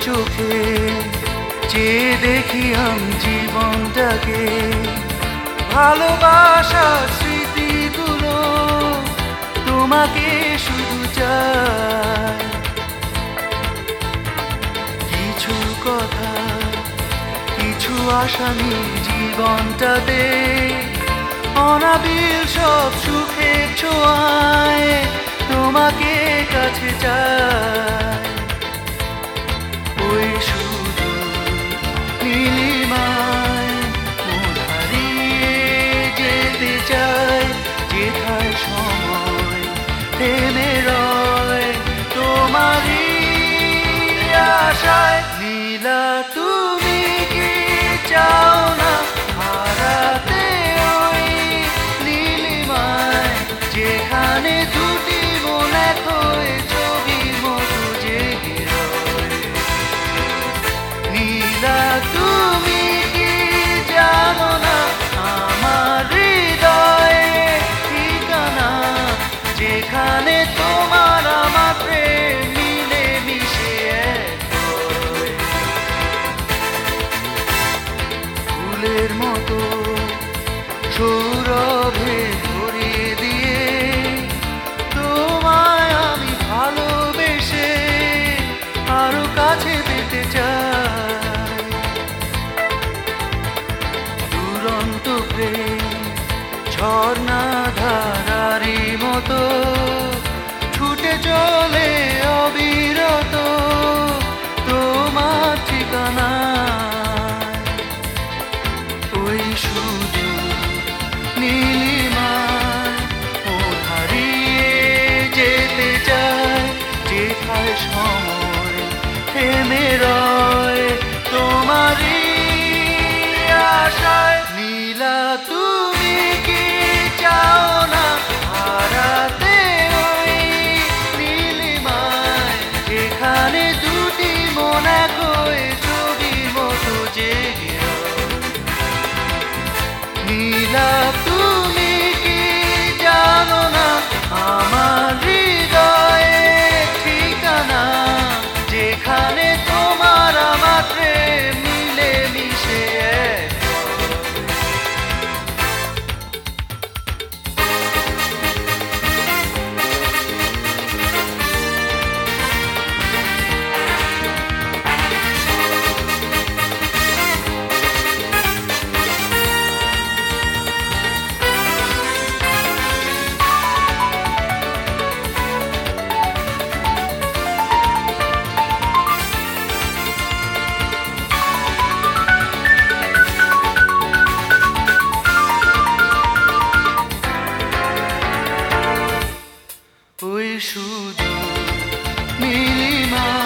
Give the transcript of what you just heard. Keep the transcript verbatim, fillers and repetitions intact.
চোখে চেয়ে দেখি আমি জীবনটাকে, ভালোবাসার স্মৃতিগুলো তোমাকে শুধু চাই। কিছু কথা কিছু আশা নিয়ে জীবনটাতে, অনাবিল সব সুখের ছোঁয়ায় তোমাকে কাছে চাই। ওই শুধু নীলিমায় মন হারিয়ে যেতে চাই, যেথায় সময় থেমে রয় তোমারই আশায়। নীলা তুমি কি চাও না হারাতে ওই নীলিমায়, যেখানে দুটি মন এক হয়ে ছবির মতো জেগে রয়। নীলা তুমি কি জানো না আমার হৃদয়ে ঠিকানা, যেখানে তোমার আমার প্রেম মিলে মিশে এক হয়। ফুলের মতো সৌরভে ভরিয়ে দিয়ে তোমায় আমি ভালোবেসে আরো কাছে পেতে চাই। দুরন্ত প্রেম ঝর্ণা ধারারি মতো ছুটে চলে অবিরত তোমার ঠিকানা। ওই শুধু নীলিমায় মন হারিয়ে যেতে চায়, যেথায় সময় থেমে রয় তোমারই আশায়। নীলা তুমি কি চাও না হারাতে ওই নীলিমায়, যেখানে দুটি মন এক হয়ে ছবির মতো জেগে রয়। নীলা তুমি কি জানো না আমার হৃদয়ে ঠিকানা, যেখানে তোমার আমার প্রেম মিলে মিশে এক হয়। ওই শুধু নীলিমা